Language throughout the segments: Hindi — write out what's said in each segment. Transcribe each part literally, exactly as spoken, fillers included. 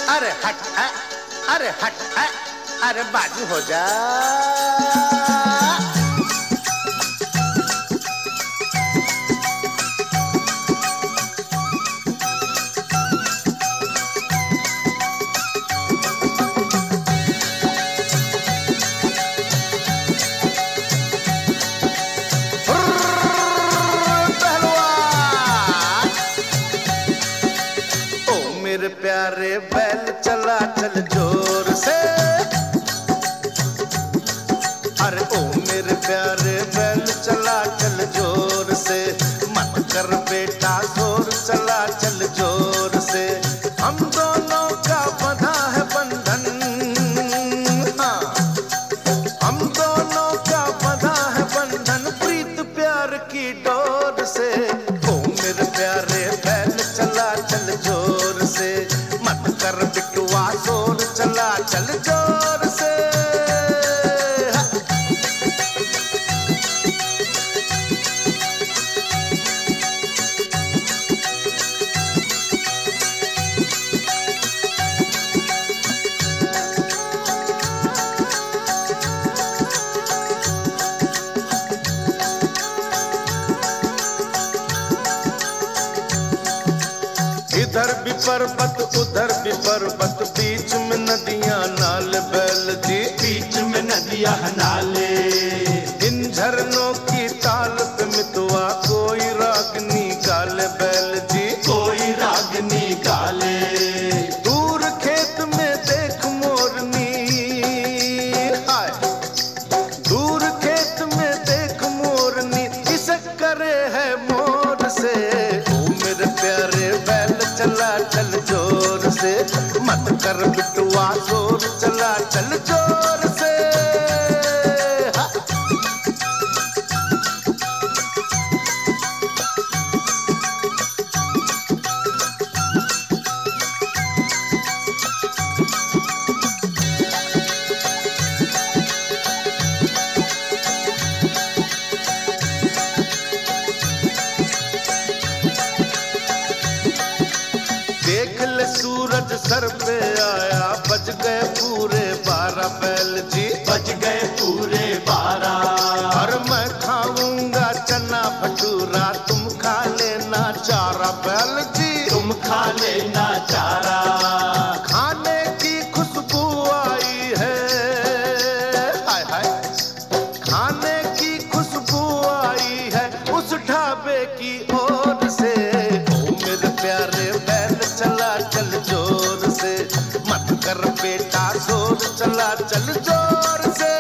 अरे हट आ, अरे हट आ, अरे बाजू हो जा। मेरे प्यारे बैल चला चल जोर से, अरे ओ मेरे प्यारे बैल चला चल जोर से, मत कर बेटा जोर चला चल जोर से। हम दोनों का बंधा है बंधन, हाँ हम दोनों का बंधा है बंधन प्रीत प्यार की डोर से। ओ मेरे प्यारे बैल चला चल जोर से, मत कर बिटुआ जोर चला चल जोर से। इधर भी पर्वत उधर भी पर्वत, बीच में नदियां नाल बैल जी, बीच में नदियां नाले। इन झरनों की ताल पे मितवा कोई रागनी गाले बैल जी, कोई रागनी गाले। दूर खेत में देख मोरनी, हाय दूर खेत में देख मोरनी, इसे करे है मोर से। ओ मेरे प्यारे बैल चला चल जोर से, मत कर बिटुआ जोर चला चल जोर से। देख ले सूरज सर पे आया, बज गए पूरे बारह बैल जी, बज गए पूरे बारह। और मैं खाऊंगा चना भटूरा, तुम खा लेना चारा बैल जी, तुम खा लेना चारा। खाने की खुशबू आई है, हाय हाय खाने की खुशबू आई है उस ढाबे की ओर से। ओ मेरे प्यारे बैल चला चल जोर से, मत कर बेटा जोर चला चल जोर से।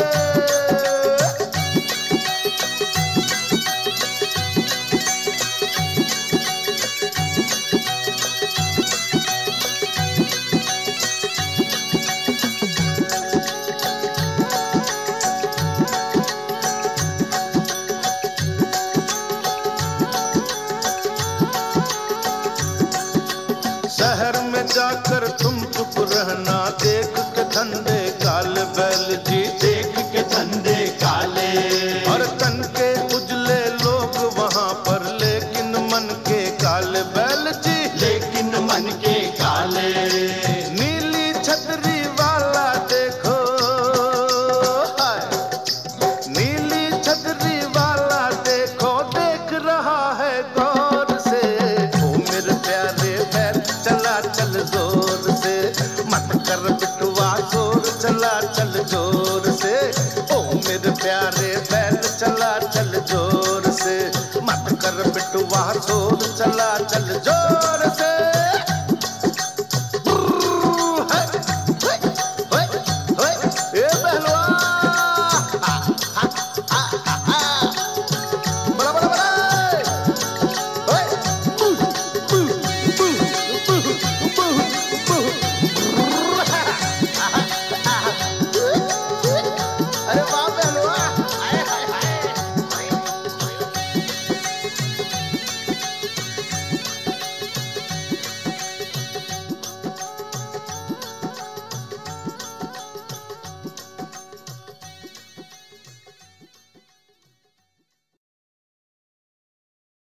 शहर में जाकर तुम चुप रहना, देख के धंधे काले बैल जी, देख के धंधे काले। और तन के उजले लोग वहां पर, लेकिन मन के काले बैल जी, लेकिन मन के काले। नीली छतरी वाला देखो, हाय नीली छतरी वाला देखो, देख रहा है गौर से। ओ मेरे प्यारे बैल चला चल जोर से, मत कर बिटुआ जोर चला चल जोर से। ओ मेरे प्यारे बैल चला चल जोर से, मत कर बिटुआ जोर चला चल जोर